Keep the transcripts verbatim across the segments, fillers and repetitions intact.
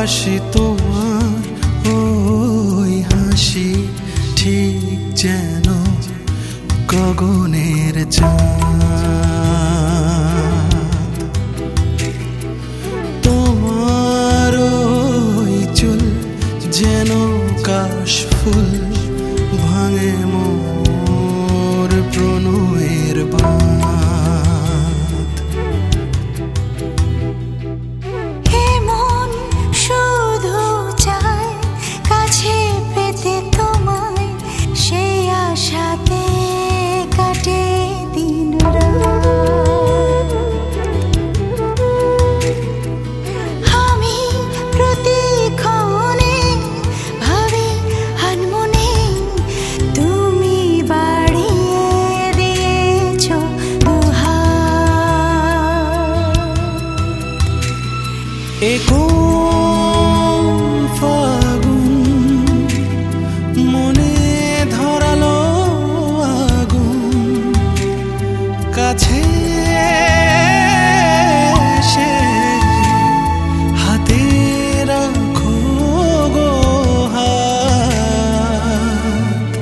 ভালোবাসি তোমার ওই হাসি, ঠিক যেন গগনের চাঁদ। তোমার ওই চুল যেন কাশফুল, ভাঙে মোর প্রণয়ের বাঁধ। হে মন শুধু চায় কাছে পেতে তোমায়, সেই আশাতে কাটে দিন রাত। আমি প্রতিক্ষণে ভাবি আনমনে, তুমি বাড়িয়ে দিয়েছ দুহাত। এ কোন ফাগুন মনে ধরালো আগুন, কাছে এসে হাতে রাখো গো হাত।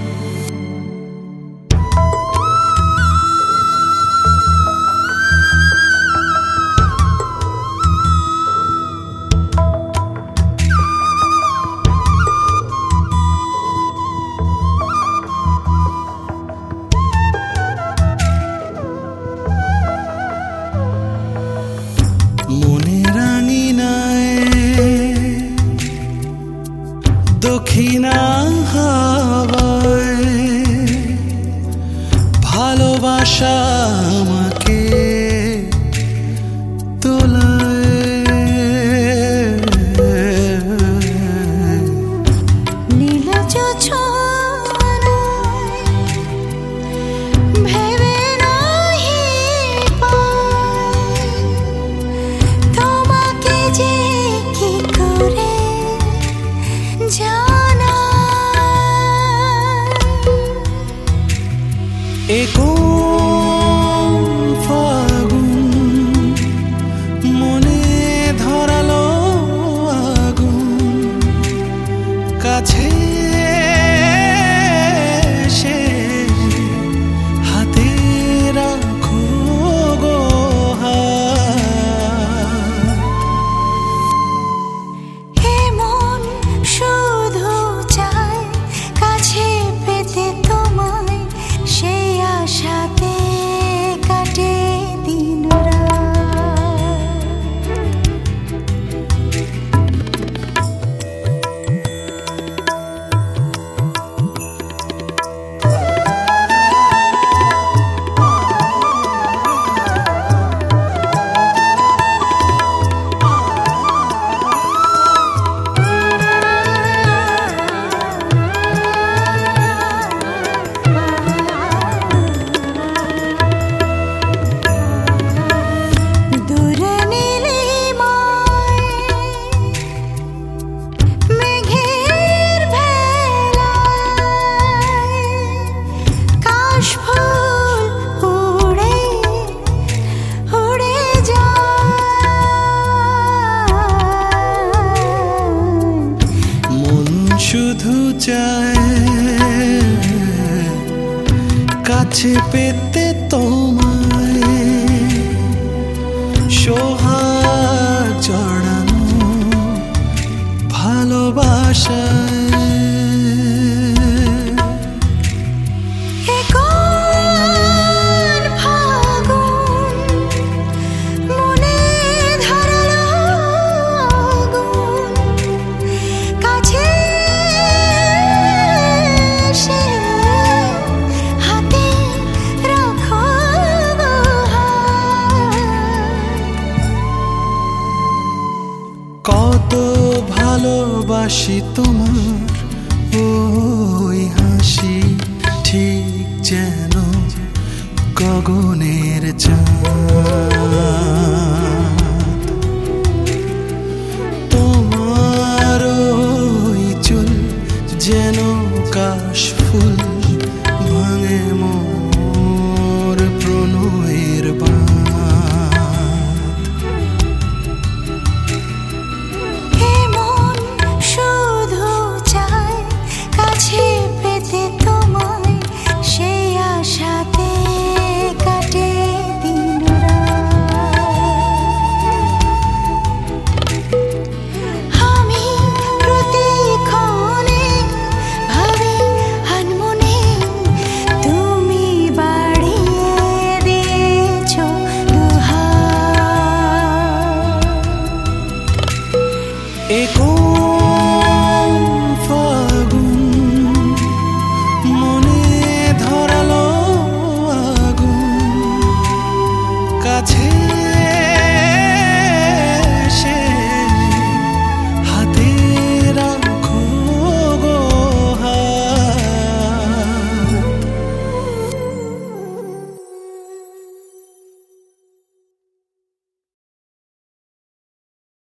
মনের আঙিনায় দক্ষিণা হাওয়ায় ভালোবাসা আমাকে তোলায়। নীলজ ছোঁয়ায় ভেবে নাহি পাই, তোমাকে যে কি করে জানাই। এ কোন ফাগুন মনে ধরালো আগুন, কাছে এসে হাতে রাখো গো হাত। হে মন শুধু চায় কাছে পেতে তোমায়, সেই আশাতে কাটে দিন রাত। দূরে নীলিমায় মেঘের ভেলায় কাশফুল উড়ে উড়ে যায়। মন শুধু চায় কাছে পেতে তোমায়, সোহাগ জড়ানো ভালোবাসায়। এ কোন ফাগুন মনে ধরালো আগুন, কাছে এসে হাতে রাখো গো হাত। কত ভালোবাসি তোমার ওই হাসি, ঠিক যেন গগনের চাঁদ।